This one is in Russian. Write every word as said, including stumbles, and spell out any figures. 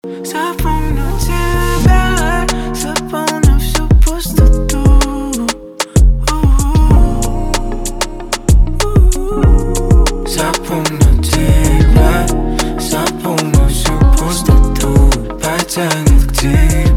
Запомню тебя, заполню всю пустоту. Запомню тебя, заполню всю пустоту. Потянет к тебе.